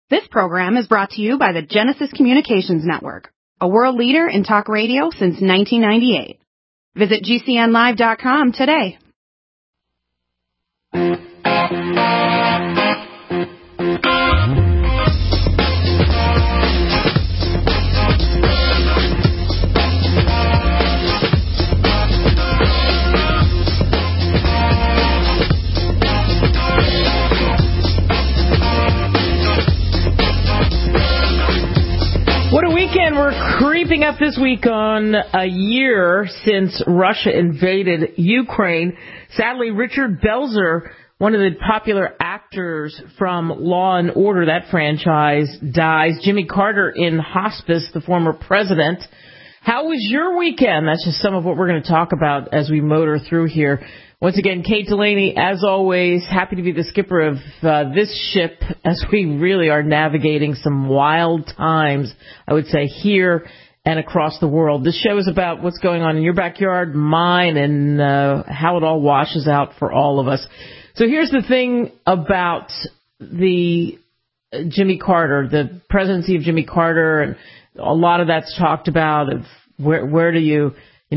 This program is brought to you by the Genesis Communications Network, a world leader in talk radio since 1998. Visit GCNlive.com today. What a weekend. We're creeping up this week on a year since Russia invaded Ukraine. Sadly, Richard Belzer, one of the popular actors from Law and Order, that franchise, dies. Jimmy Carter in hospice, the former president. How was your weekend? That's just some of what we're going to talk about as we motor through here. Once again, Kate Delaney, as always, happy to be the skipper of this ship as we really are navigating some wild times, I would say, here and across the world. This show is about what's going on in your backyard, mine, and how it all washes out for all of us. So here's the thing about the Jimmy Carter, the presidency of Jimmy Carter, and a lot of that's talked about of where do you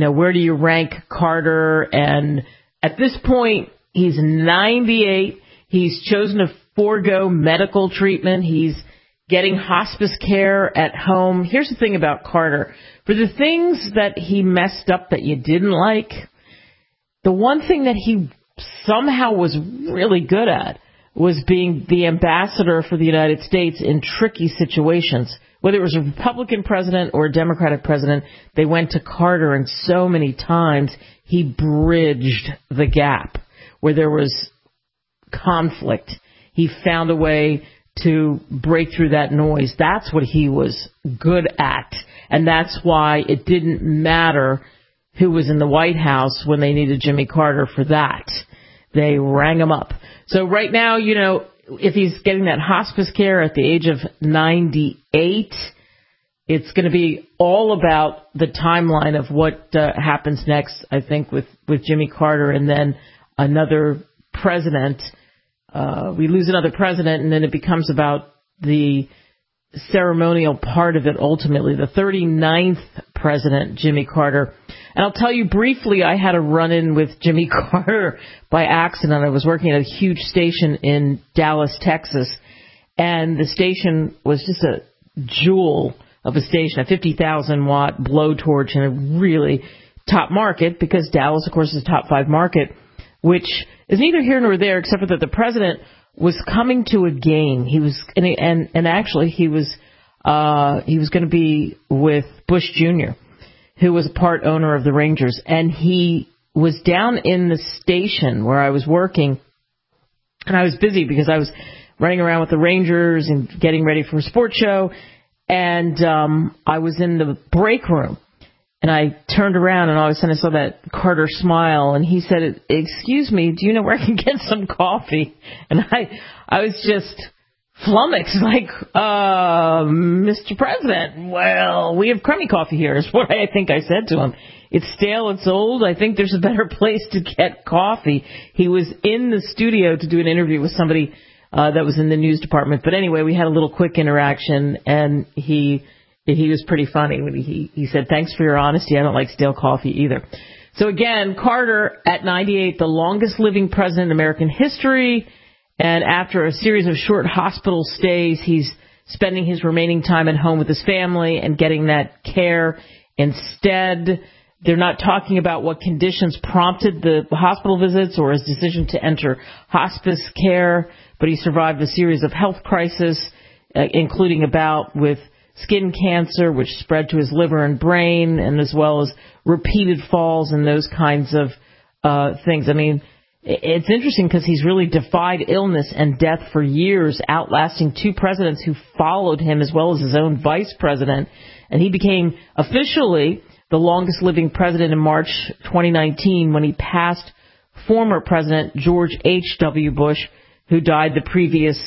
rank Carter. And at this point, he's 98. He's chosen to forego medical treatment. He's getting hospice care at home. Here's the thing about Carter. For the things that he messed up that you didn't like, the one thing that he somehow was really good at was being the ambassador for the United States in tricky situations. Whether it was a Republican president or a Democratic president, they went to Carter, and so many times he bridged the gap where there was conflict. He found a way to break through that noise. That's what he was good at, and that's why it didn't matter who was in the White House when they needed Jimmy Carter for that. They rang him up. So right now, if he's getting that hospice care at the age of 98, it's going to be all about the timeline of what happens next, I think, with Jimmy Carter and then another president. We lose another president, and then it becomes about the ceremonial part of it ultimately, the 39th president, Jimmy Carter. And I'll tell you briefly, I had a run-in with Jimmy Carter by accident. I was working at a huge station in Dallas, Texas, and the station was just a jewel of a station, a 50,000-watt blowtorch in a really top market, because Dallas, of course, is a top 5 market, which is neither here nor there, except for that the president was coming to a game. He was, and actually he was going to be with Bush Jr., who was a part owner of the Rangers, and he was down in the station where I was working, and I was busy because I was running around with the Rangers and getting ready for a sports show, and I was in the break room, and I turned around, and all of a sudden I saw that Carter smile, and he said, "Excuse me, do you know where I can get some coffee?" And I was just flummoxed, like, Mr. President, well, we have crummy coffee here, is what I think I said to him. It's stale, it's old. I think there's a better place to get coffee. He was in the studio to do an interview with somebody that was in the news department. But anyway, we had a little quick interaction, and he was pretty funny. He said, "Thanks for your honesty. I don't like stale coffee either." So again, Carter at 98, the longest living president in American history. And after a series of short hospital stays, he's spending his remaining time at home with his family and getting that care. Instead, they're not talking about what conditions prompted the hospital visits or his decision to enter hospice care, but he survived a series of health crises, including a bout with skin cancer, which spread to his liver and brain, and as well as repeated falls and those kinds of things. I mean, it's interesting because he's really defied illness and death for years, outlasting 2 presidents who followed him, as well as his own vice president. And he became officially the longest living president in March 2019 when he passed former President George H.W. Bush, who died the previous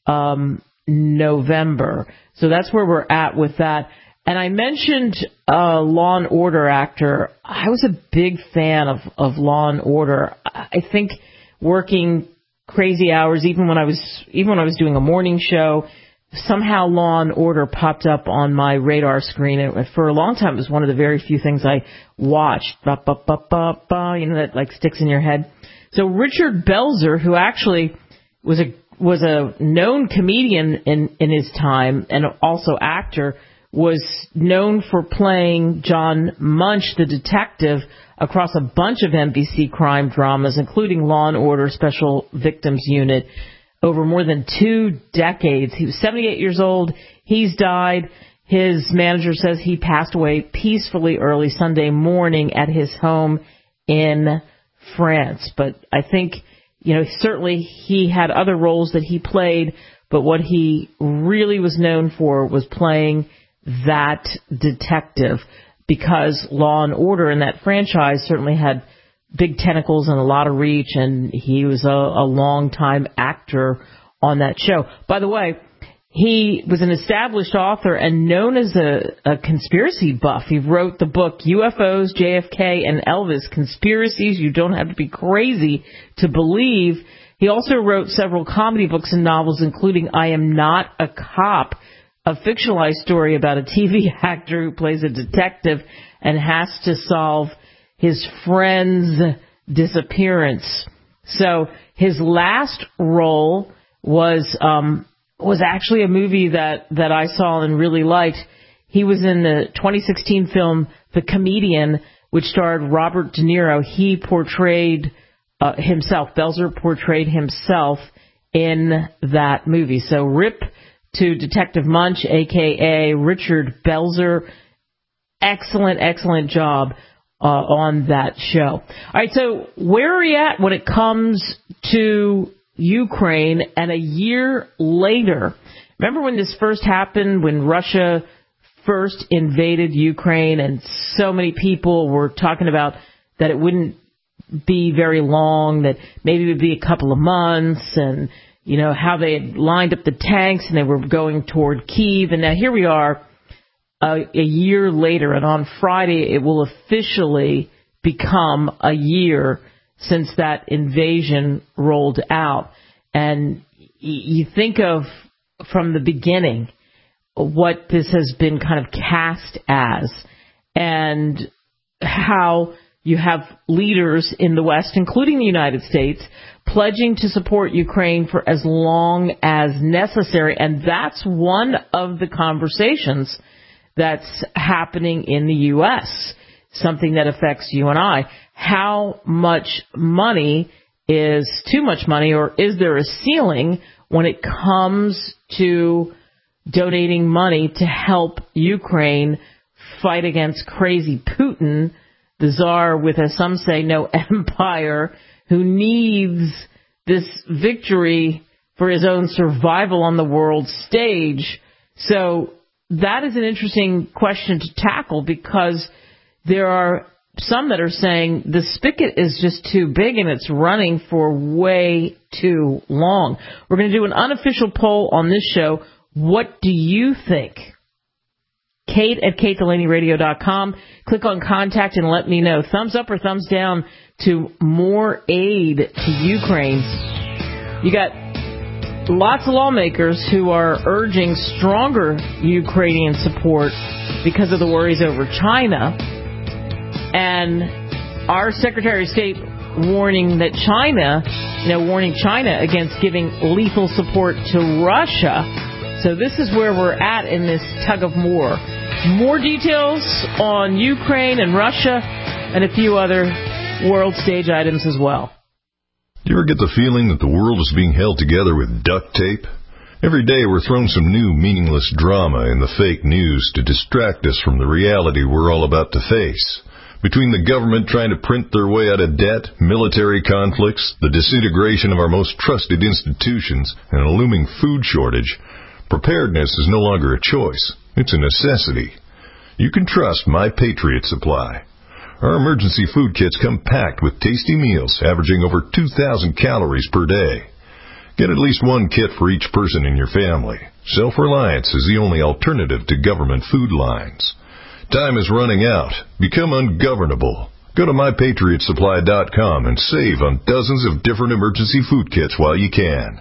November. So that's where we're at with that. And I mentioned Law and Order actor. I was a big fan of Law and Order. I think working crazy hours, even when I was doing a morning show, somehow Law and Order popped up on my radar screen. And for a long time, it was one of the very few things I watched. Ba, ba, ba, ba, ba, that like sticks in your head. So Richard Belzer, who actually was a known comedian in his time and also actor, was known for playing John Munch, the detective, across a bunch of NBC crime dramas, including Law and Order Special Victims Unit, over more than 2 decades. He was 78 years old. He's died. His manager says he passed away peacefully early Sunday morning at his home in France. But I think, certainly he had other roles that he played, but what he really was known for was playing that detective, because Law and Order in that franchise certainly had big tentacles and a lot of reach, and he was a long-time actor on that show. By the way, he was an established author and known as a conspiracy buff. He wrote the book UFOs, JFK, and Elvis, Conspiracies You Don't Have to Be Crazy to Believe. He also wrote several comedy books and novels, including I Am Not a Cop, a fictionalized story about a TV actor who plays a detective and has to solve his friend's disappearance. So his last role was actually a movie that I saw and really liked. He was in the 2016 film The Comedian, which starred Robert De Niro. He portrayed himself. Belzer portrayed himself in that movie. So RIP to Detective Munch, a.k.a. Richard Belzer. Excellent job on that show. All right, so where are we at when it comes to Ukraine and a year later? Remember when this first happened, when Russia first invaded Ukraine, and so many people were talking about that it wouldn't be very long, that maybe it would be a couple of months, and how they had lined up the tanks and they were going toward Kyiv. And now here we are a year later, and on Friday it will officially become a year since that invasion rolled out. And you think of, from the beginning, what this has been kind of cast as, and how you have leaders in the West, including the United States, pledging to support Ukraine for as long as necessary. And that's one of the conversations that's happening in the U.S., something that affects you and I. How much money is too much money, or is there a ceiling when it comes to donating money to help Ukraine fight against crazy Putin, the czar with, as some say, no empire, who needs this victory for his own survival on the world stage? So that is an interesting question to tackle, because there are some that are saying the spigot is just too big and it's running for way too long. We're going to do an unofficial poll on this show. What do you think? Kate at KateDelaneyRadio.com. Click on contact and let me know. Thumbs up or thumbs down to more aid to Ukraine. You got lots of lawmakers who are urging stronger Ukrainian support because of the worries over China. And our Secretary of State warning China against giving lethal support to Russia. So this is where we're at in this tug of war. More details on Ukraine and Russia and a few other world stage items as well. Do you ever get the feeling that the world is being held together with duct tape? Every day we're thrown some new meaningless drama in the fake news to distract us from the reality we're all about to face. Between the government trying to print their way out of debt, military conflicts, the disintegration of our most trusted institutions, and a looming food shortage, preparedness is no longer a choice. It's a necessity. You can trust My Patriot Supply. Our emergency food kits come packed with tasty meals averaging over 2,000 calories per day. Get at least one kit for each person in your family. Self-reliance is the only alternative to government food lines. Time is running out. Become ungovernable. Go to MyPatriotSupply.com and save on dozens of different emergency food kits while you can.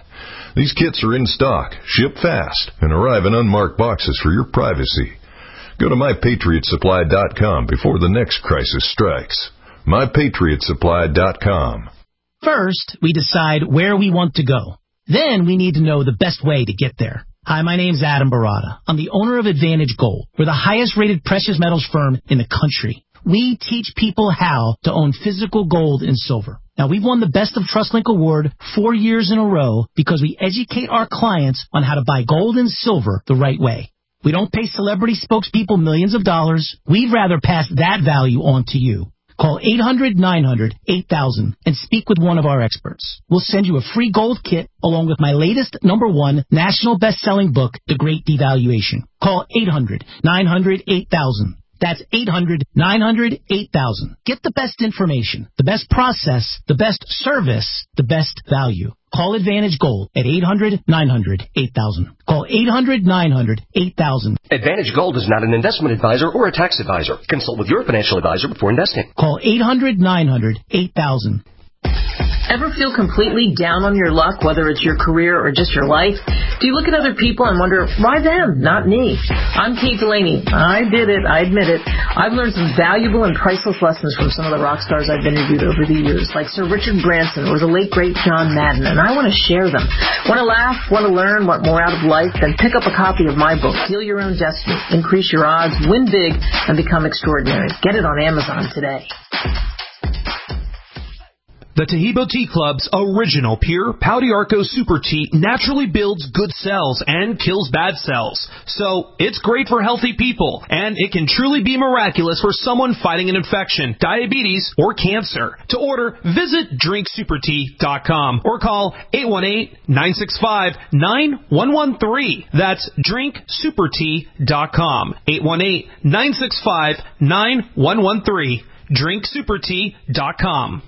These kits are in stock, ship fast, and arrive in unmarked boxes for your privacy. Go to MyPatriotSupply.com before the next crisis strikes. MyPatriotSupply.com. First, we decide where we want to go. Then we need to know the best way to get there. Hi, my name's Adam Barada. I'm the owner of Advantage Gold. We're the highest-rated precious metals firm in the country. We teach people how to own physical gold and silver. Now, we've won the Best of TrustLink Award 4 years in a row because we educate our clients on how to buy gold and silver the right way. We don't pay celebrity spokespeople millions of dollars. We'd rather pass that value on to you. Call 800-900-8000 and speak with one of our experts. We'll send you a free gold kit along with my latest #1 national best-selling book, The Great Devaluation. Call 800-900-8000. That's 800-900-8000. Get the best information, the best process, the best service, the best value. Call Advantage Gold at 800-900-8000. Call 800-900-8000. Advantage Gold is not an investment advisor or a tax advisor. Consult with your financial advisor before investing. Call 800-900-8000. Ever feel completely down on your luck, whether it's your career or just your life? Do you look at other people and wonder, why them, not me? I'm Kate Delaney. I did it. I admit it. I've learned some valuable and priceless lessons from some of the rock stars I've interviewed over the years, like Sir Richard Branson or the late, great John Madden, and I want to share them. Want to laugh? Want to learn? Want more out of life? Then pick up a copy of my book, Heal Your Own Destiny, Increase Your Odds, Win Big, and Become Extraordinary. Get it on Amazon today. The Tahibo Tea Club's original pure Pau d'Arco Super Tea naturally builds good cells and kills bad cells. So it's great for healthy people, and it can truly be miraculous for someone fighting an infection, diabetes, or cancer. To order, visit drinksupertea.com or call 818-965-9113. That's drinksupertea.com. 818-965-9113. drinksupertea.com.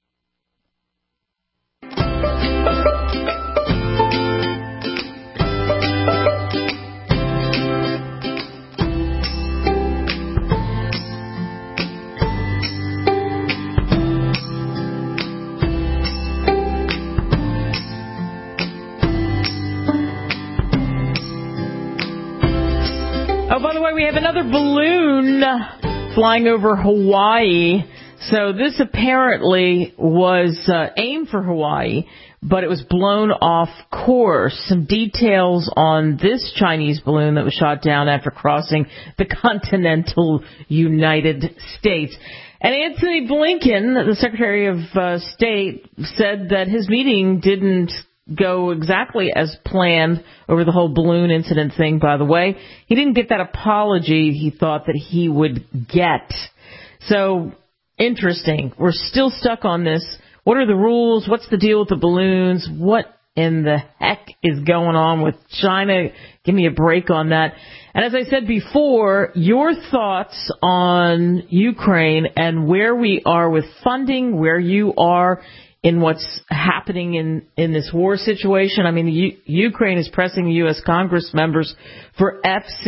Oh, by the way, we have another balloon flying over Hawaii. So this apparently was aimed for Hawaii, but it was blown off course. Some details on this Chinese balloon that was shot down after crossing the continental United States. And Antony Blinken, the Secretary of State, said that his meeting didn't go exactly as planned over the whole balloon incident thing, by the way. He didn't get that apology he thought that he would get. So, interesting. We're still stuck on this. What are the rules? What's the deal with the balloons? What in the heck is going on with China? Give me a break on that. And as I said before, your thoughts on Ukraine and where we are with funding, where you are in what's happening in this war situation. I mean, Ukraine is pressing the U.S. Congress members for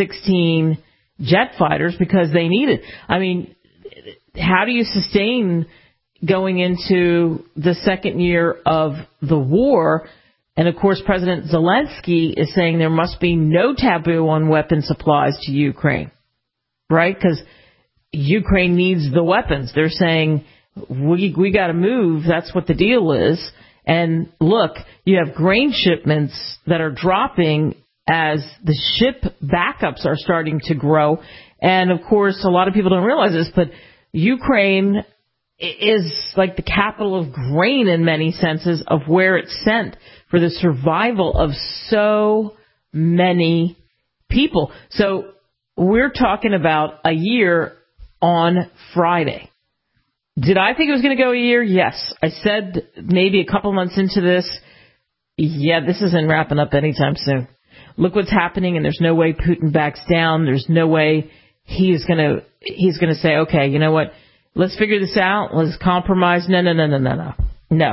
F-16 jet fighters because they need it. I mean, how do you sustain going into the second year of the war? And, of course, President Zelensky is saying there must be no taboo on weapon supplies to Ukraine, right? Because Ukraine needs the weapons. They're saying, we got to move. That's what the deal is. And look, you have grain shipments that are dropping as the ship backups are starting to grow. And, of course, a lot of people don't realize this, but Ukraine is like the capital of grain in many senses of where it's sent for the survival of so many people. So we're talking about a year on Friday. Did I think it was going to go a year? Yes. I said maybe a couple months into this, yeah, this isn't wrapping up anytime soon. Look what's happening, and there's no way Putin backs down. There's no way he's going to say, okay, you know what, let's figure this out. Let's compromise. No. No,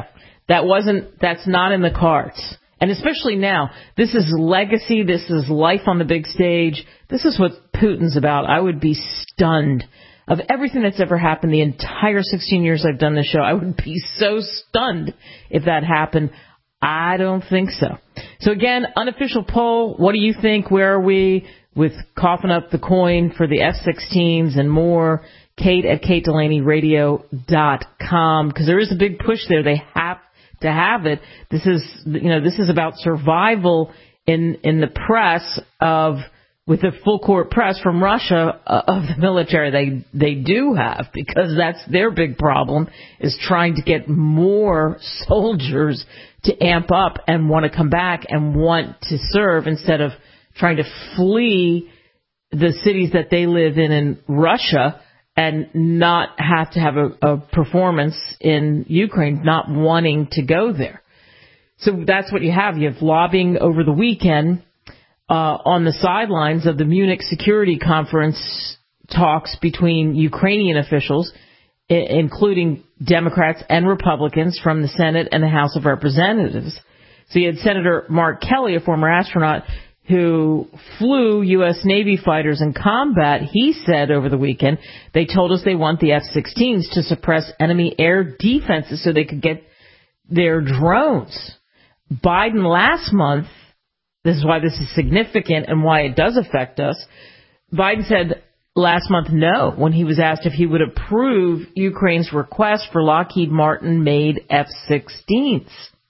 that's not in the cards. And especially now, this is legacy. This is life on the big stage. This is what Putin's about. I would be stunned. Of everything that's ever happened, the entire 16 years I've done this show, I would be so stunned if that happened. I don't think so. So again, unofficial poll, what do you think? Where are we with coughing up the coin for the F-16s and more? Kate at KateDelaneyRadio.com, because there is a big push there. They have to have it. This is about survival in the press with the full court press from Russia of the military they do have, because that's their big problem, is trying to get more soldiers to amp up and want to come back and want to serve instead of trying to flee the cities that they live in Russia and not have to have a performance in Ukraine, not wanting to go there. So that's what you have. You have lobbying over the weekend on the sidelines of the Munich Security Conference talks between Ukrainian officials, including Democrats and Republicans from the Senate and the House of Representatives. So you had Senator Mark Kelly, a former astronaut, who flew U.S. Navy fighters in combat. He said over the weekend, they told us they want the F-16s to suppress enemy air defenses so they could get their drones. Biden last month, this is why this is significant and why it does affect us, Biden said last month no when he was asked if he would approve Ukraine's request for Lockheed Martin-made F-16s.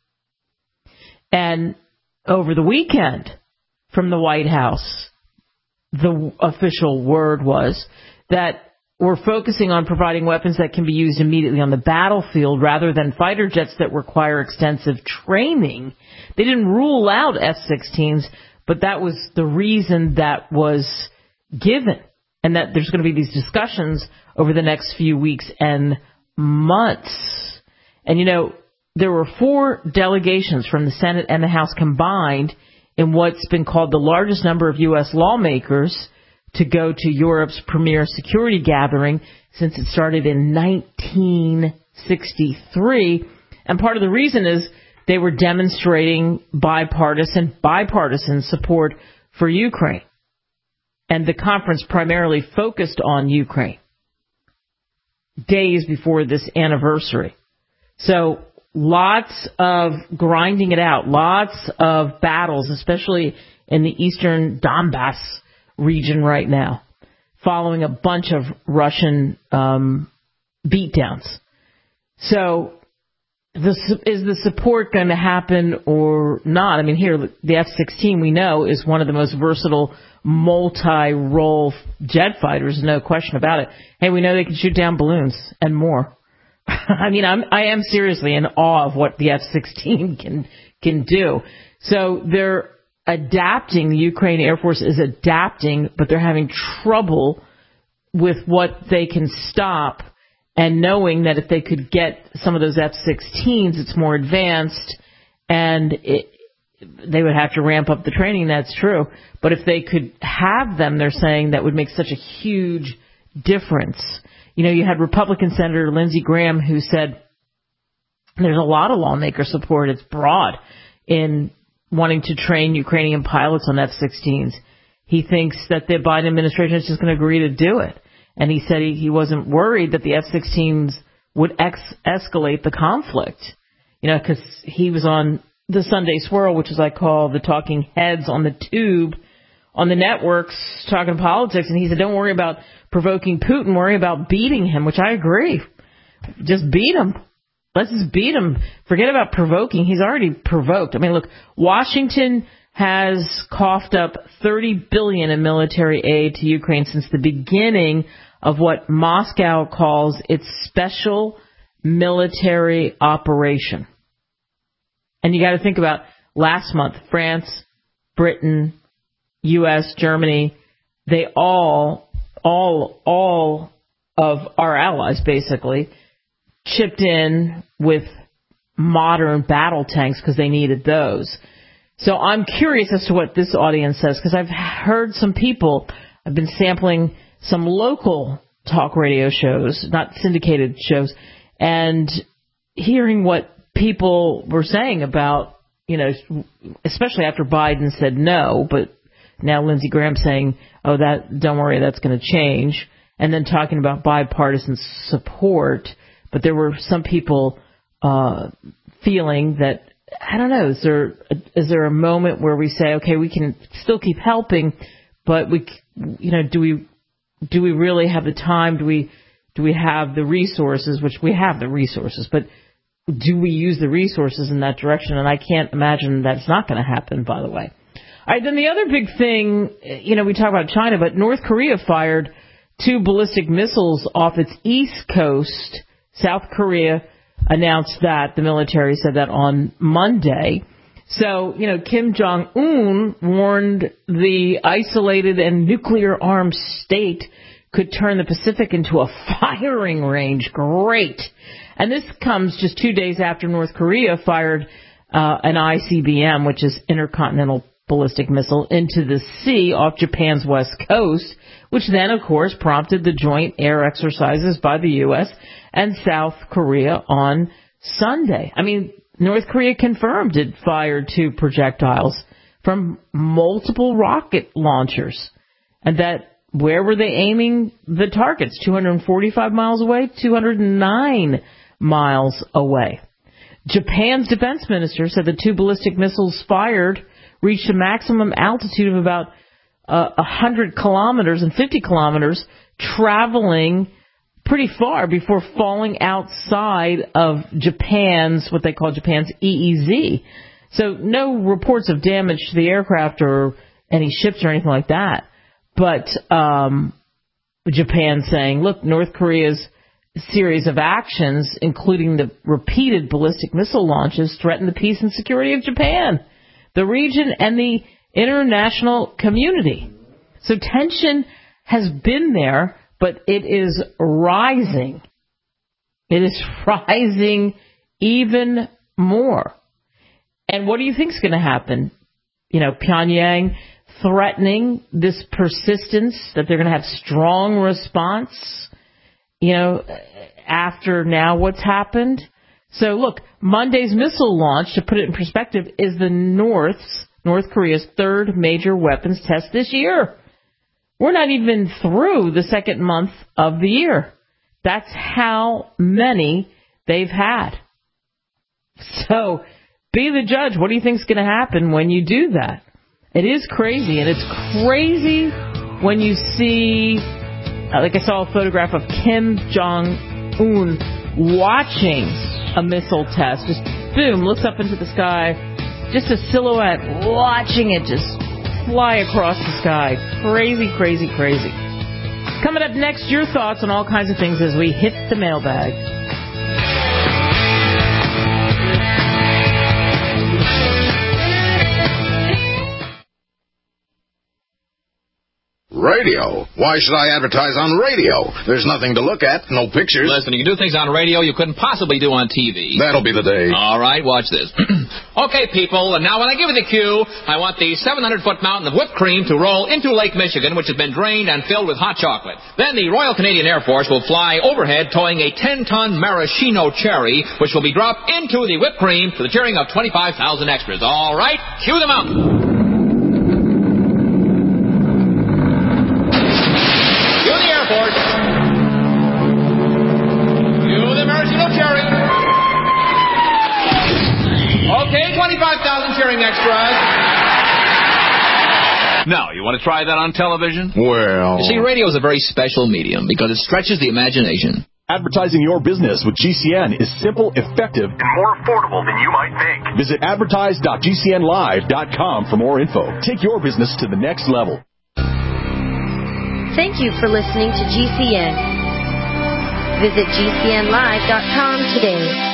And over the weekend, from the White House, the official word was that we're focusing on providing weapons that can be used immediately on the battlefield rather than fighter jets that require extensive training. They didn't rule out F-16s, but that was the reason that was given, and that there's going to be these discussions over the next few weeks and months. And, there were 4 delegations from the Senate and the House combined in what's been called the largest number of U.S. lawmakers to go to Europe's premier security gathering since it started in 1963. And part of the reason is they were demonstrating bipartisan support for Ukraine. And the conference primarily focused on Ukraine days before this anniversary. So lots of grinding it out, lots of battles, especially in the eastern Donbass region right now, following a bunch of Russian beatdowns. So is the support going to happen or not? I mean, here, the F-16, we know, is one of the most versatile multi-role jet fighters, no question about it. Hey, we know they can shoot down balloons and more. I mean, I am seriously in awe of what the F-16 can do. So they're adapting. The Ukraine Air Force is adapting, but they're having trouble with what they can stop, and knowing that if they could get some of those F-16s, it's more advanced, and they would have to ramp up the training. That's true. But if they could have them, they're saying that would make such a huge difference. You had Republican Senator Lindsey Graham who said there's a lot of lawmaker support. It's broad in wanting to train Ukrainian pilots on F-16s. He thinks that the Biden administration is just going to agree to do it. And he said he wasn't worried that the F-16s would escalate the conflict, because he was on the Sunday Swirl, which is I call the talking heads on the tube, on the networks, talking politics, and he said, don't worry about provoking Putin, worry about beating him, which I agree. Just beat him. Let's just beat him. Forget about provoking. He's already provoked. I mean, look, Washington has coughed up $30 billion in military aid to Ukraine since the beginning of what Moscow calls its special military operation. And you got to think about last month, France, Britain, U.S., Germany, they all of our allies basically chipped in with modern battle tanks because they needed those. So I'm curious as to what this audience says, because I've heard some people, I've been sampling some local talk radio shows, not syndicated shows, and hearing what people were saying about, especially after Biden said no, but now Lindsey Graham saying, don't worry, that's going to change. And then talking about bipartisan support. But there were some people feeling that I don't know. Is there a moment where we say, okay, we can still keep helping, but do we really have the time? Do we have the resources? Which we have the resources, but do we use the resources in that direction? And I can't imagine that's not going to happen, by the way. All right, then the other big thing, we talk about China, but North Korea fired 2 ballistic missiles off its east coast. South Korea announced that. The military said that on Monday. So, Kim Jong-un warned the isolated and nuclear-armed state could turn the Pacific into a firing range. Great. And this comes just 2 days after North Korea fired an ICBM, which is intercontinental ballistic missile, into the sea off Japan's west coast, which then, of course, prompted the joint air exercises by the U.S. and South Korea on Sunday. I mean, North Korea confirmed it fired 2 projectiles from multiple rocket launchers, and that where were they aiming the targets? 245 miles away, 209 miles away. Japan's defense minister said the 2 ballistic missiles fired reached a maximum altitude of about 100 kilometers and 50 kilometers, traveling pretty far before falling outside of what they call Japan's EEZ. So no reports of damage to the aircraft or any ships or anything like that. But Japan saying, look, North Korea's series of actions, including the repeated ballistic missile launches, threaten the peace and security of Japan, the region, and the international community. So tension has been there, but it is rising. It is rising even more. And what do you think is going to happen? Pyongyang threatening this persistence, that they're going to have strong response, after now what's happened. So look, Monday's missile launch, to put it in perspective, is the North Korea's 3rd major weapons test this year. We're not even through the 2nd month of the year. That's how many they've had. So be the judge. What do you think is going to happen when you do that? It is crazy, and it's crazy when you see, like I saw a photograph of Kim Jong-un watching a missile test. Just, boom, looks up into the sky, just a silhouette, watching it just fly across the sky. Crazy, crazy, crazy. Coming up next, your thoughts on all kinds of things as we hit the mailbag. Radio? Why should I advertise on radio? There's nothing to look at, no pictures. Listen, you can do things on radio you couldn't possibly do on TV. That'll be the day. All right, watch this. Okay, people, and now when I give you the cue, I want the 700-foot mountain of whipped cream to roll into Lake Michigan, which has been drained and filled with hot chocolate. Then the Royal Canadian Air Force will fly overhead towing a 10-ton maraschino cherry, which will be dropped into the whipped cream to the cheering of 25,000 extras. All right, cue the mountain. Okay, 25,000 cheering extras. Now, you want to try that on television? Well... You see, radio is a very special medium because it stretches the imagination. Advertising your business with GCN is simple, effective, and more affordable than you might think. Visit advertise.gcnlive.com for more info. Take your business to the next level. Thank you for listening to GCN. Visit gcnlive.com today.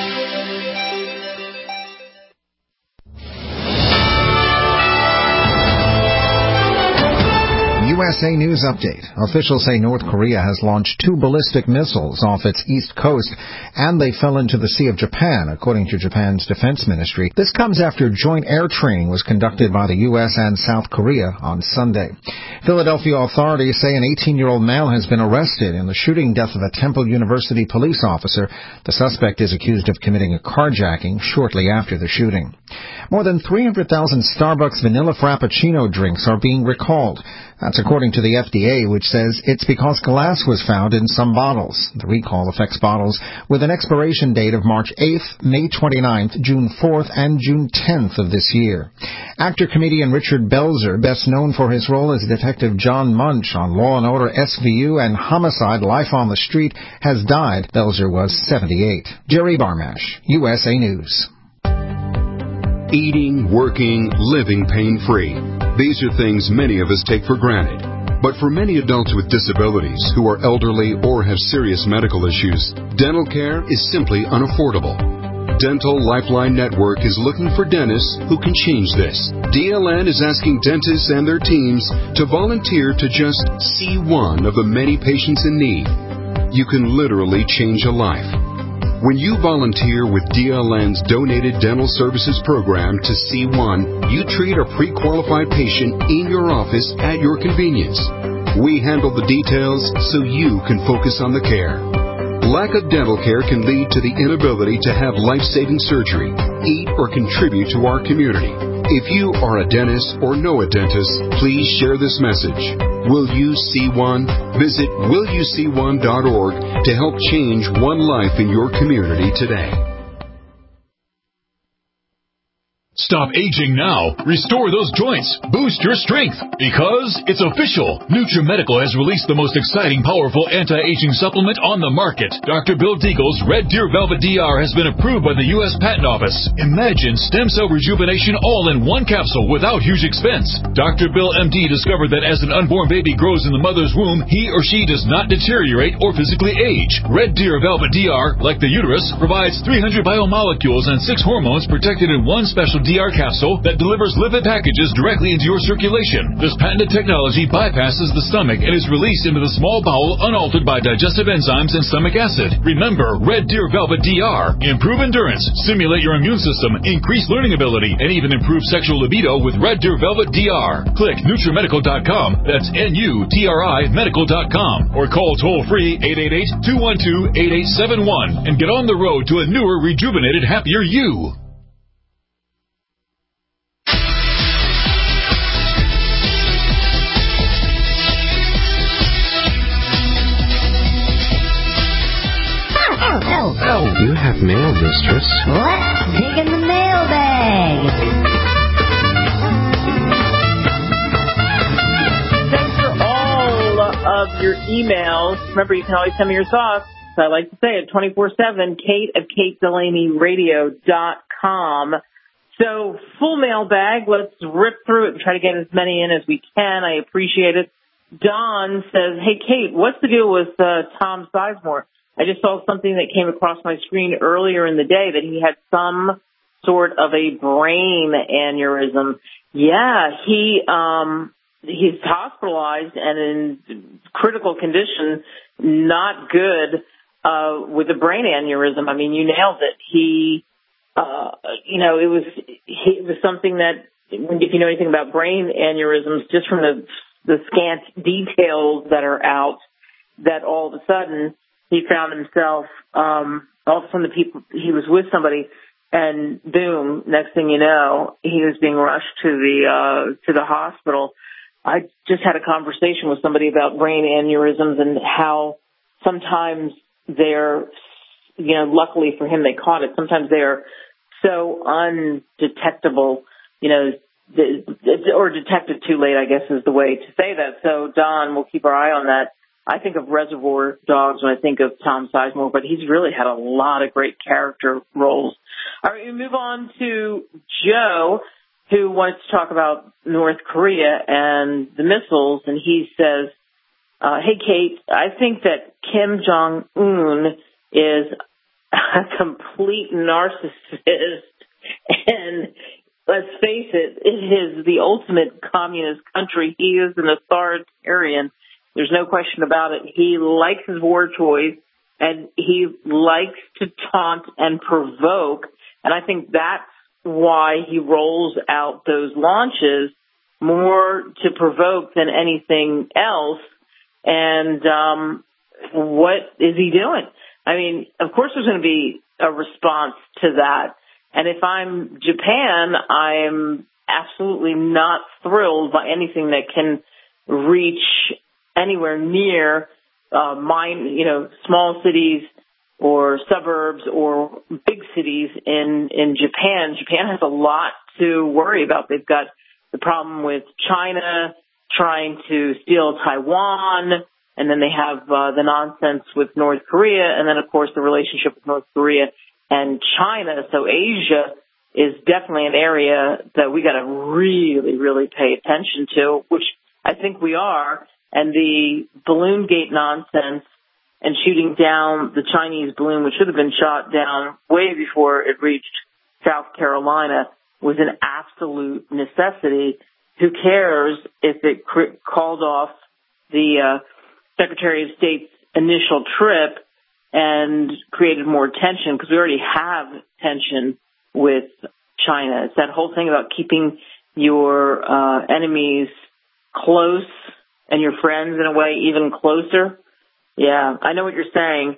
USA News Update. Officials say North Korea has launched 2 ballistic missiles off its east coast, and they fell into the Sea of Japan, according to Japan's defense ministry. This comes after joint air training was conducted by the U.S. and South Korea on Sunday. Philadelphia authorities say an 18-year-old male has been arrested in the shooting death of a Temple University police officer. The suspect is accused of committing a carjacking shortly after the shooting. More than 300,000 Starbucks vanilla Frappuccino drinks are being recalled. That's according to the FDA, which says it's because glass was found in some bottles. The recall affects bottles with an expiration date of March 8th, May 29th, June 4th, and June 10th of this year. Actor-comedian Richard Belzer, best known for his role as Detective John Munch on Law & Order SVU and Homicide Life on the Street, has died. Belzer was 78. Jerry Barmash, USA News. Eating, working, living pain-free. These are things many of us take for granted. But for many adults with disabilities who are elderly or have serious medical issues, dental care is simply unaffordable. Dental Lifeline Network is looking for dentists who can change this. DLN is asking dentists and their teams to volunteer to just see one of the many patients in need. You can literally change a life. When you volunteer with DLN's Donated Dental Services Program to C1, you treat a pre-qualified patient in your office at your convenience. We handle the details so you can focus on the care. Lack of dental care can lead to the inability to have life-saving surgery, eat, or contribute to our community. If you are a dentist or know a dentist, please share this message. Will You See One? Visit willyouseeone.org to help change one life in your community today. Stop aging now. Restore those joints. Boost your strength. Because it's official. NutriMedical has released the most exciting, powerful anti-aging supplement on the market. Dr. Bill Deagle's Red Deer Velvet DR has been approved by the U.S. Patent Office. Imagine stem cell rejuvenation all in one capsule without huge expense. Dr. Bill MD discovered that as an unborn baby grows in the mother's womb, he or she does not deteriorate or physically age. Red Deer Velvet DR, like the uterus, provides 300 biomolecules and 6 hormones protected in one special DR capsule that delivers lipid packages directly into your circulation. This patented technology bypasses the stomach and is released into the small bowel unaltered by digestive enzymes and stomach acid. Remember, Red Deer Velvet DR. Improve endurance, stimulate your immune system, increase learning ability, and even improve sexual libido with Red Deer Velvet DR. Click NutriMedical.com, that's NUTRI Medical.com, or call toll-free 888-212-8871 and get on the road to a newer, rejuvenated, happier you. Oh, you have mail, mistress. Let's dig in the mailbag. Thanks for all of your emails. Remember, you can always send me your thoughts. I like to say it 24/7, Kate@KateDelaneyRadio.com. So, full mailbag. Let's rip through it and try to get as many in as we can. I appreciate it. Don says, hey, Kate, what's the deal with Tom Sizemore? I just saw something that came across my screen earlier in the day that he had some sort of a brain aneurysm. Yeah, he's hospitalized and in critical condition, not good with a brain aneurysm. I mean, you nailed it. It was something that, if you know anything about brain aneurysms, just from the scant details that are out, that all of a sudden he found himself, all of a sudden he was with somebody, and boom, next thing you know, he was being rushed to the hospital. I just had a conversation with somebody about brain aneurysms and how sometimes they're, luckily for him they caught it, sometimes they're so undetectable, or detected too late, I guess is the way to say that. So, Don, we'll keep our eye on that. I think of Reservoir Dogs when I think of Tom Sizemore, but he's really had a lot of great character roles. All right, we move on to Joe, who wants to talk about North Korea and the missiles, and he says, hey, Kate, I think that Kim Jong-un is a complete narcissist, and let's face it, it is the ultimate communist country. He is an authoritarian. There's no question about it. He likes his war toys, and he likes to taunt and provoke, and I think that's why he rolls out those launches more to provoke than anything else. And what is he doing? I mean, of course there's going to be a response to that. And if I'm Japan, I'm absolutely not thrilled by anything that can reach anywhere near small cities or suburbs or big cities in Japan. Japan has a lot to worry about. They've got the problem with China trying to steal Taiwan, and then they have the nonsense with North Korea, and then, of course, the relationship with North Korea and China. So Asia is definitely an area that we got to really, really pay attention to, which I think we are. And the balloon gate nonsense and shooting down the Chinese balloon, which should have been shot down way before it reached South Carolina, was an absolute necessity. Who cares if it called off the Secretary of State's initial trip and created more tension, because we already have tension with China. It's that whole thing about keeping your enemies close and your friends, in a way, even closer. Yeah, I know what you're saying.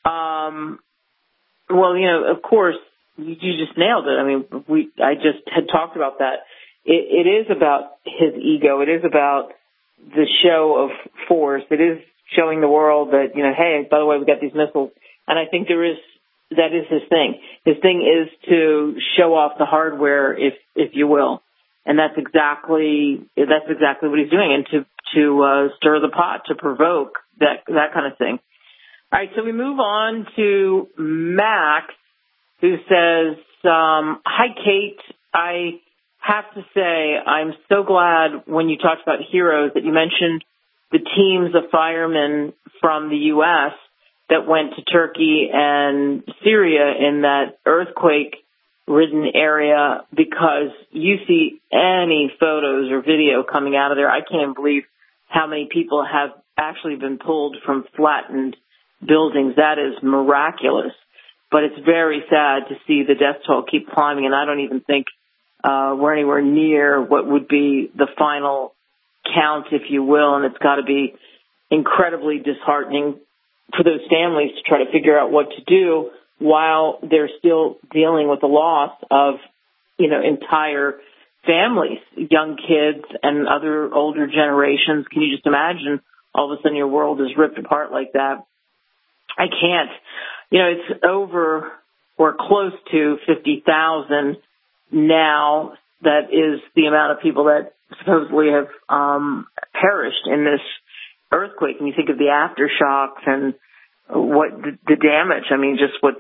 Well, of course, you just nailed it. I mean, I just had talked about that. It is about his ego. It is about the show of force. It is showing the world that, hey, by the way, we got these missiles. And I think that is his thing. His thing is to show off the hardware, if you will. And that's exactly what he's doing, and to stir the pot, to provoke that kind of thing. All right, so we move on to Max, who says, hi, Kate. I have to say I'm so glad when you talked about heroes that you mentioned the teams of firemen from the U.S. that went to Turkey and Syria in that earthquake-ridden area, because you see any photos or video coming out of there, I can't even believe how many people have actually been pulled from flattened buildings. That is miraculous. But it's very sad to see the death toll keep climbing, and I don't even think we're anywhere near what would be the final count, if you will, and it's got to be incredibly disheartening for those families to try to figure out what to do while they're still dealing with the loss of, entire families, young kids and other older generations. Can you just imagine all of a sudden your world is ripped apart like that? I can't. It's over or close to 50,000 now. That is the amount of people that supposedly have perished in this earthquake. And you think of the aftershocks and what the damage. I mean, just what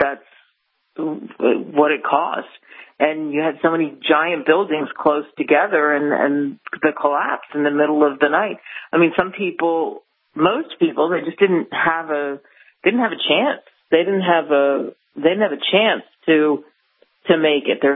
it caused. And you had so many giant buildings close together, and the collapse in the middle of the night. I mean, most people, they just didn't have a chance. They didn't have a chance to make it.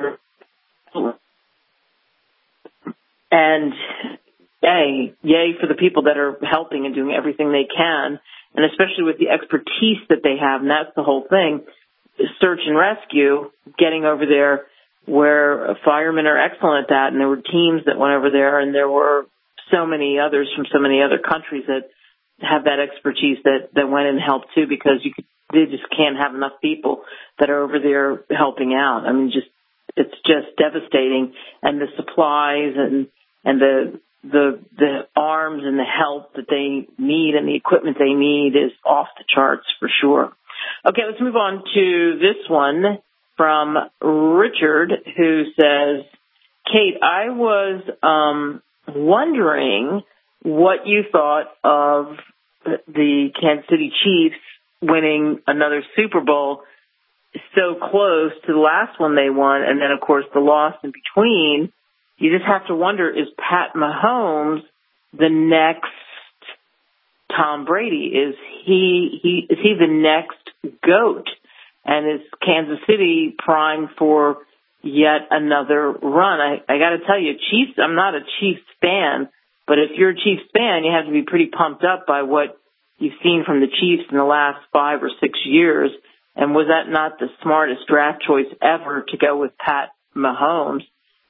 And yay for the people that are helping and doing everything they can, and especially with the expertise that they have. And that's the whole thing. Search and rescue, getting over there where firemen are excellent at that. And there were teams that went over there, and there were so many others from so many other countries that have that expertise that went and helped too, because they just can't have enough people that are over there helping out. I mean, it's just devastating. And the supplies and the arms and the help that they need and the equipment they need is off the charts for sure. Okay, let's move on to this one from Richard, who says, Kate, I was wondering what you thought of the Kansas City Chiefs winning another Super Bowl so close to the last one they won, and then, of course, the loss in between. You just have to wonder, is Pat Mahomes the next Tom Brady? Is he the next GOAT? And is Kansas City primed for yet another run? I got to tell you, Chiefs, I'm not a Chiefs fan, but if you're a Chiefs fan, you have to be pretty pumped up by what you've seen from the Chiefs in the last 5 or 6 years. And was that not the smartest draft choice ever to go with Pat Mahomes?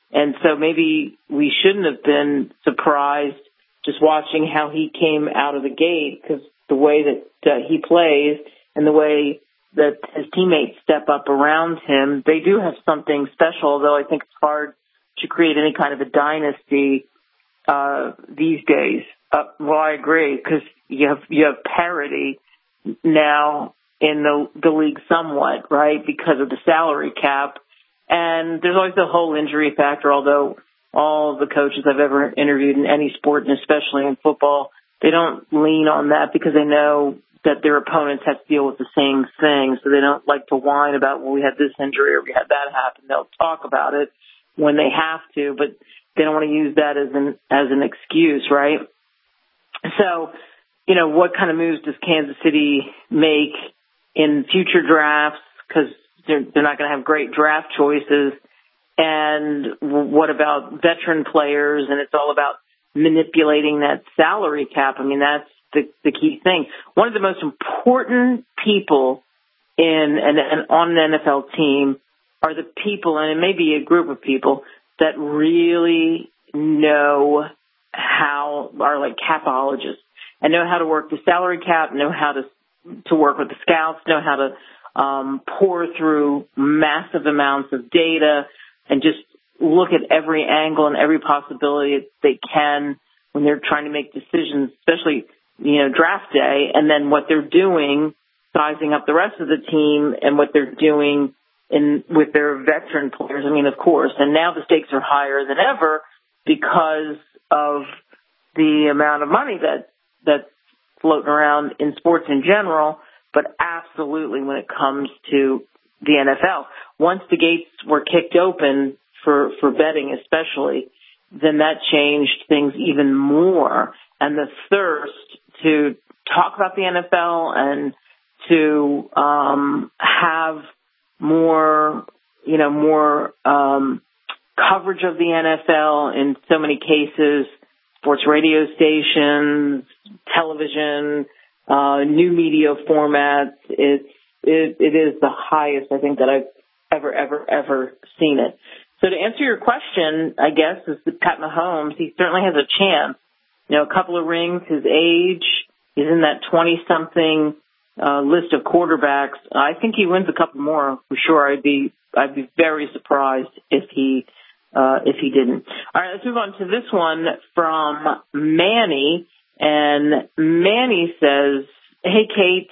And so maybe we shouldn't have been surprised just watching how he came out of the gate, because the way that he plays and the way that his teammates step up around him, they do have something special, although I think it's hard to create any kind of a dynasty these days. Well, I agree, because you have parity now in the league somewhat, right, because of the salary cap. And there's always the whole injury factor, although all the coaches I've ever interviewed in any sport, and especially in football, they don't lean on that because they know that their opponents have to deal with the same thing. So they don't like to whine about, well, we had this injury or we had that happen. They'll talk about it when they have to, but they don't want to use that as an excuse, right? So, what kind of moves does Kansas City make in future drafts? Because they're not going to have great draft choices. And what about veteran players? And it's all about manipulating that salary cap. I mean, that's the key thing. One of the most important people on an NFL team are the people, and it may be a group of people, that really know are like capologists and know how to work the salary cap, know how to work with the scouts, know how to pour through massive amounts of data and just look at every angle and every possibility they can when they're trying to make decisions, especially, draft day, and then what they're doing, sizing up the rest of the team and what they're doing with their veteran players. I mean, of course, and now the stakes are higher than ever because of the amount of money that's floating around in sports in general, but absolutely when it comes to the NFL. Once the gates were kicked open for betting especially, then that changed things even more. And the thirst to talk about the NFL and to have more coverage of the NFL in so many cases, sports radio stations, television, new media formats. It is the highest, I think, that I've ever seen it. So to answer your question, I guess, is that Pat Mahomes, he certainly has a chance. A couple of rings, his age, he's in that 20-something list of quarterbacks. I think he wins a couple more for sure. I'd be very surprised if he didn't. All right, let's move on to this one from Manny. And Manny says, "Hey Kate,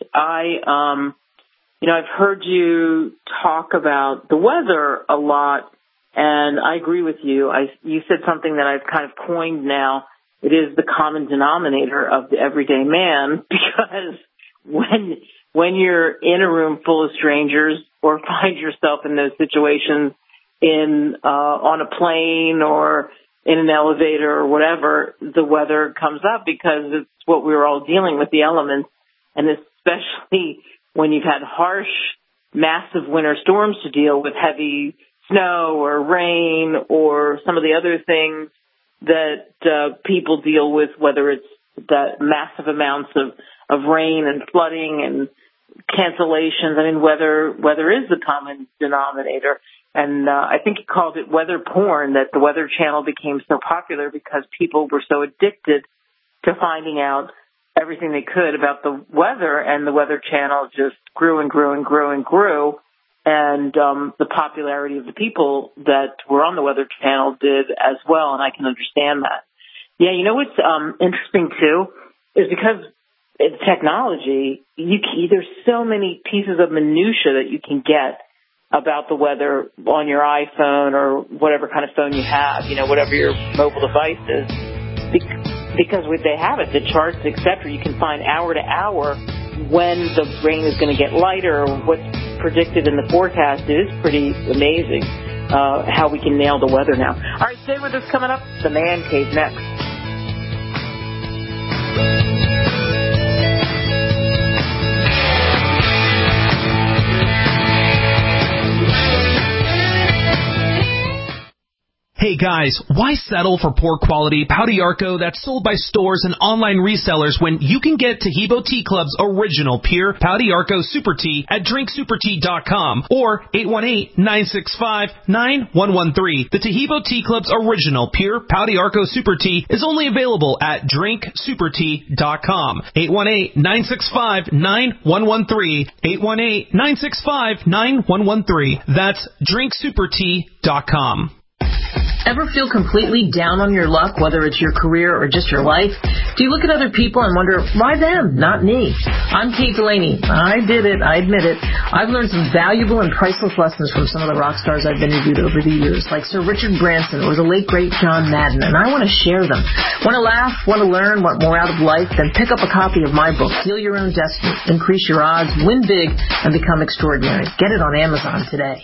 I've heard you talk about the weather a lot, and I agree with you. You said something that I've kind of coined now. It is the common denominator of the everyday man, because when you're in a room full of strangers or find yourself in those situations on a plane or in an elevator or whatever, the weather comes up because it's what we're all dealing with, the elements, and especially when you've had harsh, massive winter storms to deal with, heavy snow or rain or some of the other things that people deal with, whether it's that massive amounts of rain and flooding and cancellations. I mean, weather is the common denominator. And I think he called it weather porn, that the Weather Channel became so popular because people were so addicted to finding out everything they could about the weather, and the Weather Channel just grew and grew and grew and grew. And the popularity of the people that were on the Weather Channel did as well, and I can understand that. Yeah, what's interesting, too, is because it's technology, there's so many pieces of minutia that you can get about the weather on your iPhone or whatever kind of phone you have, whatever your mobile device is, because they have it, the charts, etc. You can find hour to hour when the rain is going to get lighter or what's predicted in the forecast. It is pretty amazing how we can nail the weather now. All right, stay with us. Coming up, the Man Cave next. Hey Hey guys, why settle for poor quality Pouty Arco that's sold by stores and online resellers when you can get Taheebo Tea Club's original pure Pouty Arco Super Tea at drinksupertea.com or 818-965-9113. The Taheebo Tea Club's original pure Pouty Arco Super Tea is only available at drinksupertea.com. 818-965-9113. 818-965-9113. That's drinksupertea.com. Ever feel completely down on your luck, whether it's your career or just your life? Do you look at other people and wonder, why them, not me? I'm Kate Delaney. I did it. I admit it. I've learned some valuable and priceless lessons from some of the rock stars I've interviewed over the years, like Sir Richard Branson or the late, great John Madden, and I want to share them. Want to laugh? Want to learn? Want more out of life? Then pick up a copy of my book, Heal Your Own Destiny, Increase Your Odds, Win Big, and Become Extraordinary. Get it on Amazon today.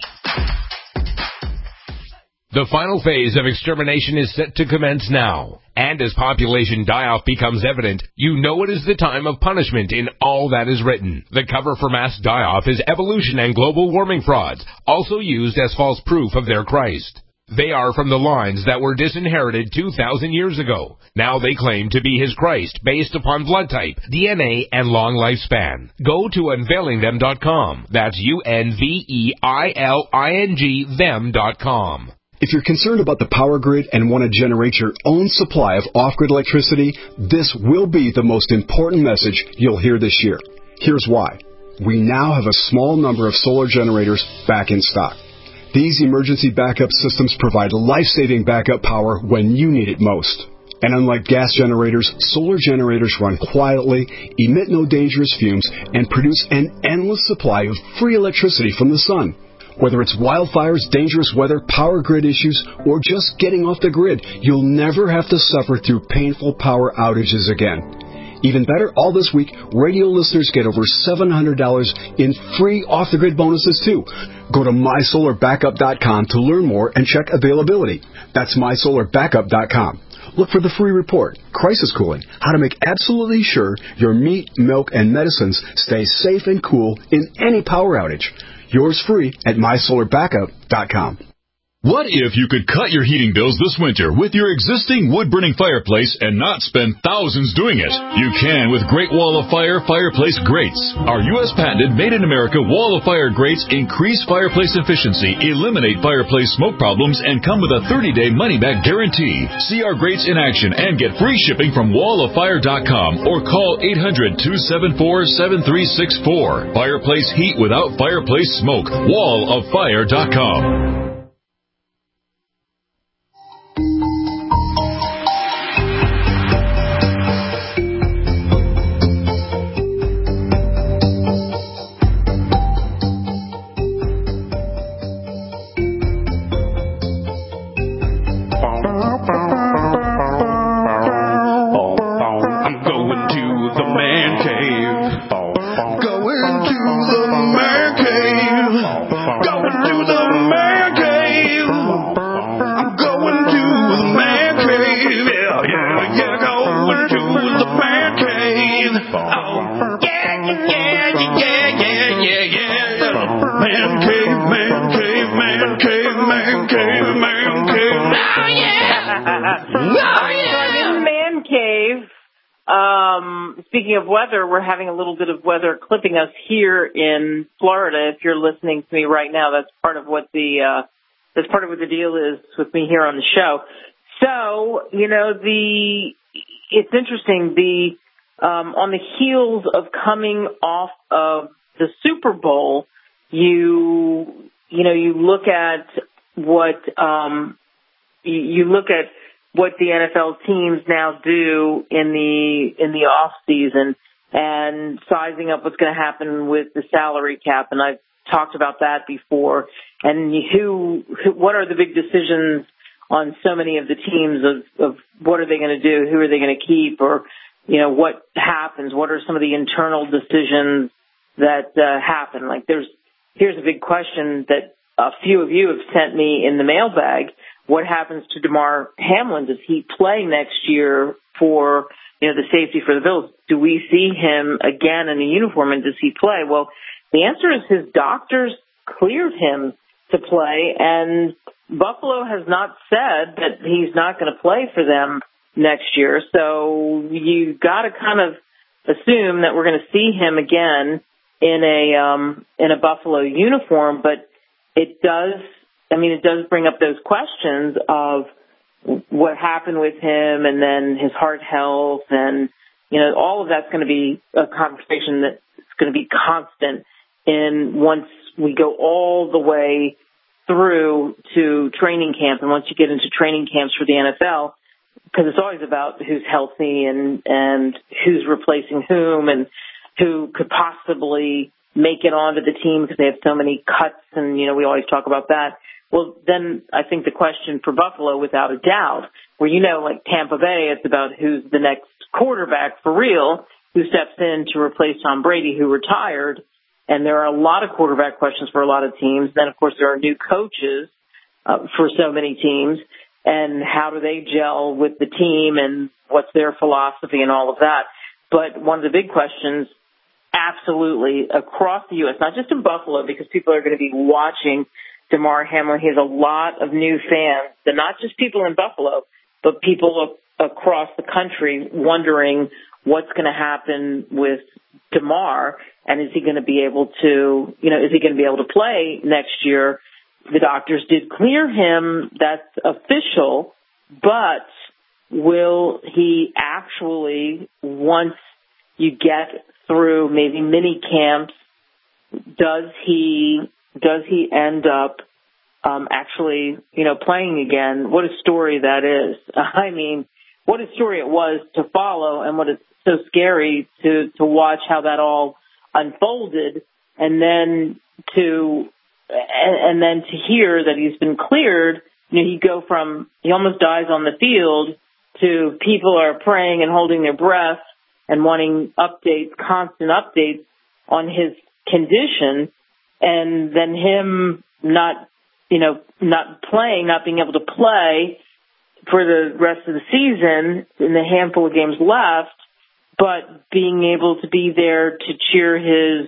The final phase of extermination is set to commence now. And as population die-off becomes evident, you know it is the time of punishment in all that is written. The cover for mass die-off is evolution and global warming frauds, also used as false proof of their Christ. They are from the lines that were disinherited 2,000 years ago. Now they claim to be his Christ based upon blood type, DNA, and long lifespan. Go to unveilingthem.com. That's UNVEILING them.com. If you're concerned about the power grid and want to generate your own supply of off-grid electricity, this will be the most important message you'll hear this year. Here's why. We now have a small number of solar generators back in stock. These emergency backup systems provide life-saving backup power when you need it most. And unlike gas generators, solar generators run quietly, emit no dangerous fumes, and produce an endless supply of free electricity from the sun. Whether it's wildfires, dangerous weather, power grid issues, or just getting off the grid, you'll never have to suffer through painful power outages again. Even better, all this week, radio listeners get over $700 in free off-the-grid bonuses, too. Go to mysolarbackup.com to learn more and check availability. That's mysolarbackup.com. Look for the free report, Crisis Cooling, how to make absolutely sure your meat, milk, and medicines stay safe and cool in any power outage. Yours free at mysolarbackup.com. What if you could cut your heating bills this winter with your existing wood-burning fireplace and not spend thousands doing it? You can with Great Wall of Fire fireplace grates. Our U.S. patented made-in-America Wall of Fire grates increase fireplace efficiency, eliminate fireplace smoke problems, and come with a 30-day money-back guarantee. See our grates in action and get free shipping from walloffire.com or call 800-274-7364. Fireplace heat without fireplace smoke. walloffire.com. Speaking of weather, we're having a little bit of weather clipping us here in Florida. If you're listening to me right now, that's part of what the deal is with me here on the show. So, it's interesting. On the heels of coming off of the Super Bowl, you look at what the NFL teams now do in the off season and sizing up what's going to happen with the salary cap. And I've talked about that before. And what are the big decisions on so many of the teams of what are they going to do? Who are they going to keep? Or, what happens? What are some of the internal decisions that happen? Like here's a big question that a few of you have sent me in the mailbag. What happens to Damar Hamlin? Does he play next year for, the safety for the Bills? Do we see him again in a uniform, and does he play? Well, the answer is his doctors cleared him to play, and Buffalo has not said that he's not going to play for them next year. So you got to kind of assume that we're going to see him again in a Buffalo uniform. But it does bring up those questions of what happened with him and then his heart health, and all of that's going to be a conversation that's going to be constant once we go all the way through to training camp, and once you get into training camps for the NFL, because it's always about who's healthy and who's replacing whom and who could possibly make it onto the team because they have so many cuts, and we always talk about that. Well, then I think the question for Buffalo, without a doubt, where like Tampa Bay, it's about who's the next quarterback for real, who steps in to replace Tom Brady, who retired. And there are a lot of quarterback questions for a lot of teams. Then, of course, there are new coaches for so many teams. And how do they gel with the team and what's their philosophy and all of that. But one of the big questions, absolutely, across the U.S., not just in Buffalo, because people are going to be watching Damar Hamlin. He has a lot of new fans. They're not just people in Buffalo, but people across the country wondering what's going to happen with Damar, and is he going to be able to, play next year? The doctors did clear him. That's official, but will he actually, once you get through maybe mini camps, does he end up actually, playing again? What a story that is. I mean, what a story it was to follow, and what it's so scary to watch how that all unfolded, and then to hear that he's been cleared. He almost dies on the field, to people are praying and holding their breath and wanting constant updates on his condition, and then him not being able to play for the rest of the season in the handful of games left, but being able to be there to cheer his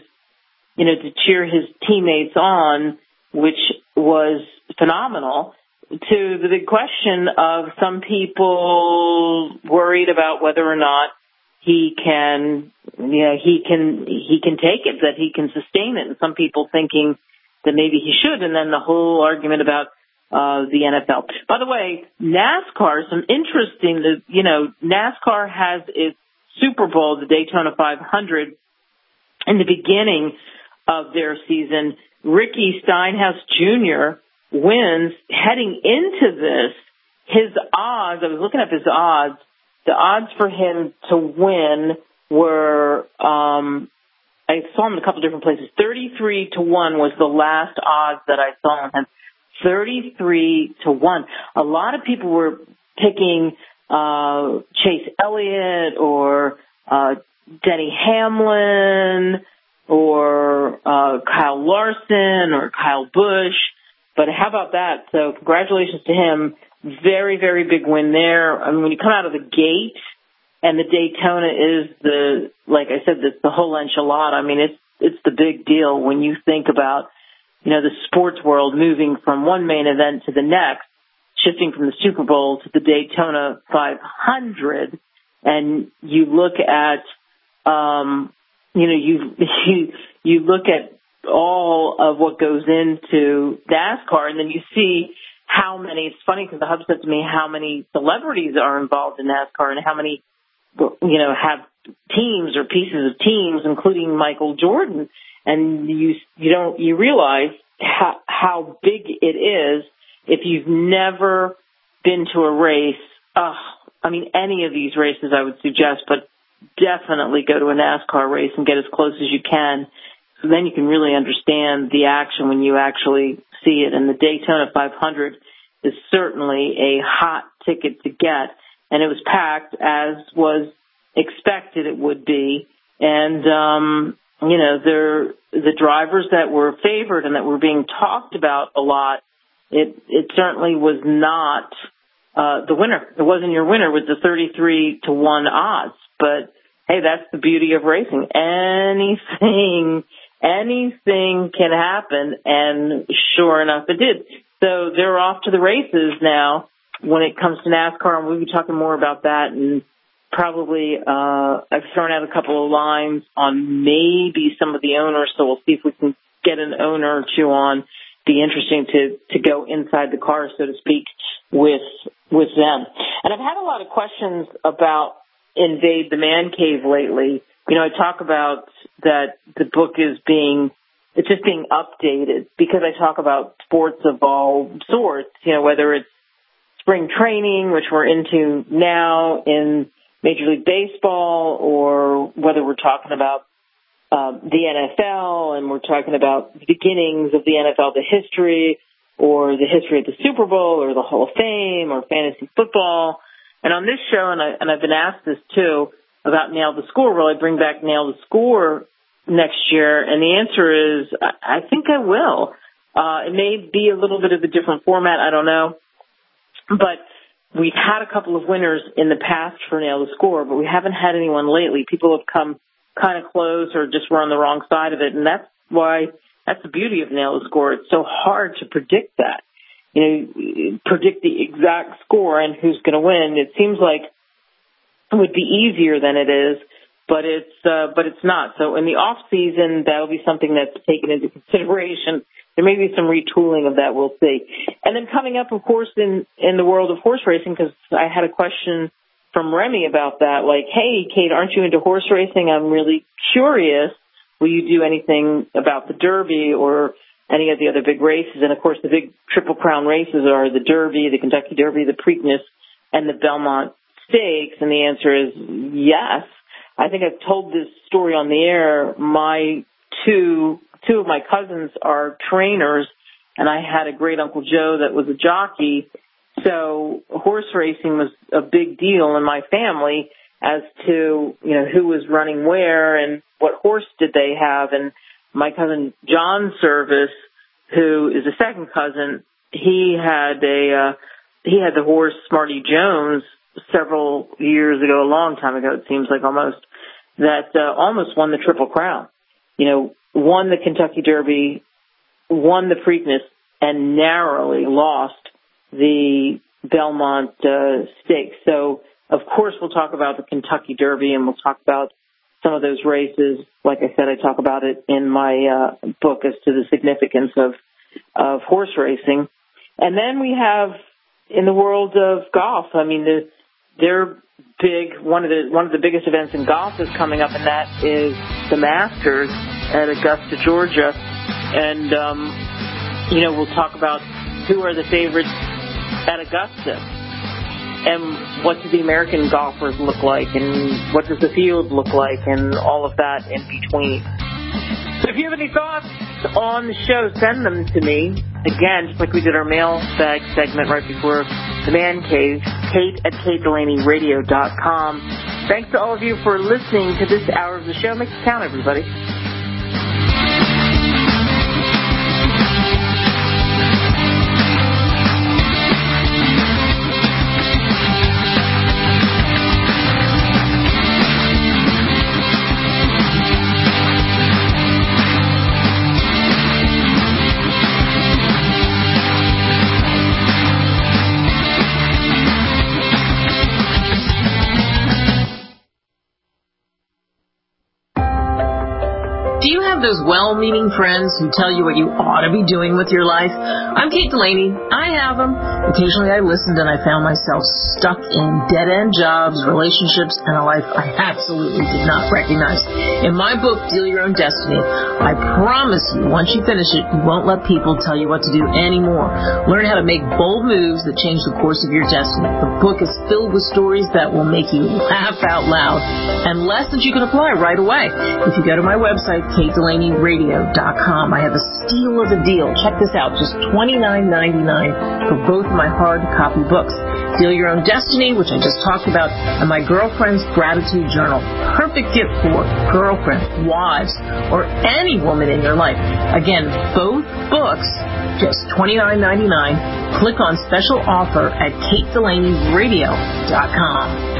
teammates on, which was phenomenal. To the big question of some people worried about whether or not he can take it, that he can sustain it, and some people thinking that maybe he should, and then the whole argument about the NFL. By the way, NASCAR, some interesting, NASCAR has its Super Bowl, the Daytona 500, in the beginning of their season. Ricky Stenhouse Jr. wins. Heading into this, his odds, I was looking up his odds, the odds for him to win were, I saw him in a couple different places. 33-1 was the last odds that I saw on him. 33-1. A lot of people were picking Chase Elliott or Denny Hamlin or Kyle Larson or Kyle Busch. But how about that? So congratulations to him. Very, very big win there. I mean, when you come out of the gate and the Daytona is like I said, the whole enchilada. I mean, it's the big deal when you think about, the sports world moving from one main event to the next, shifting from the Super Bowl to the Daytona 500, and you look at, you look at all of what goes into NASCAR, and then you see how many. It's funny because the hub said to me how many celebrities are involved in NASCAR and how many, have teams or pieces of teams, including Michael Jordan. And you realize how big it is if you've never been to a race. Any of these races I would suggest, but definitely go to a NASCAR race and get as close as you can. So then you can really understand the action when you actually see it. And the Daytona 500 is certainly a hot ticket to get. And it was packed, as was expected it would be. And, the drivers that were favored and that were being talked about a lot, it certainly was not the winner. It wasn't your winner with the 33-1 odds. But, hey, that's the beauty of racing. Anything can happen, and sure enough, it did. So they're off to the races now when it comes to NASCAR, and we'll be talking more about that. And probably I've thrown out a couple of lines on maybe some of the owners, so we'll see if we can get an owner or two on. Be interesting to go inside the car, so to speak, with them. And I've had a lot of questions about Invade the Man Cave lately. You know, I talk about that the book is it's just being updated because I talk about sports of all sorts, you know, whether it's spring training, which we're into now in Major League Baseball, or whether we're talking about the NFL and we're talking about the beginnings of the NFL, the history, or the history of the Super Bowl or the Hall of Fame or fantasy football. And on this show, and I've been asked this too, about Nail the Score, will I bring back Nail the Score next year? And the answer is, I think I will. It may be a little bit of a different format, I don't know. But we've had a couple of winners in the past for Nail the Score, but we haven't had anyone lately. People have come kind of close or just were on the wrong side of it, and that's the beauty of Nail the Score. It's so hard to predict that. You know, predict the exact score and who's going to win. It seems like it would be easier than it is, but it's not. So in the off season, that'll be something that's taken into consideration. There may be some retooling of that. We'll see. And then coming up, of course, in the world of horse racing, because I had a question from Remy about that, like, hey, Kate, aren't you into horse racing? I'm really curious. Will you do anything about the Derby or any of the other big races? And, of course, the big Triple Crown races are the Derby, the Kentucky Derby, the Preakness, and the Belmont Stakes. And the answer is yes. I think I've told this story on the air. My two of my cousins are trainers, and I had a great Uncle Joe that was a jockey. So horse racing was a big deal in my family as to, you know, who was running where and what horse did they have. And my cousin John Service, who is a second cousin, he had the horse Smarty Jones several years ago, a long time ago, it seems like almost, that almost won the Triple Crown. You know, won the Kentucky Derby, won the Preakness, and narrowly lost the Belmont Stakes. So, of course, we'll talk about the Kentucky Derby, and we'll talk about some of those races. Like I said, I talk about it in my book as to the significance of horse racing. And then we have, in the world of golf, I mean, they're big. One of the biggest events in golf is coming up, and that is the Masters at Augusta, Georgia. And, you know, we'll talk about who are the favorites at Augusta and what do the American golfers look like and what does the field look like and all of that in between. So if you have any thoughts on the show, send them to me. Again, just like we did our mailbag segment right before the Man Cave, Kate at KateDelaneyRadio.com. Thanks to all of you for listening to this hour of the show. Make it count, everybody. Those well-meaning friends who tell you what you ought to be doing with your life. I'm Kate Delaney. I have them. Occasionally I listened and I found myself stuck in dead-end jobs, relationships, and a life I absolutely did not recognize. In my book, Deal Your Own Destiny, I promise you, once you finish it, you won't let people tell you what to do anymore. Learn how to make bold moves that change the course of your destiny. The book is filled with stories that will make you laugh out loud and lessons you can apply right away. If you go to my website, KateDelaneyRadio.com, I have a steal of a deal. Check this out, just $29.99 for both of my hard copy books. Deal Your Own Destiny, which I just talked about, and my Girlfriend's Gratitude Journal. Perfect gift for girlfriends, wives, or any woman in your life. Again, both books, just $29.99. Click on special offer at KateDelaneyRadio.com.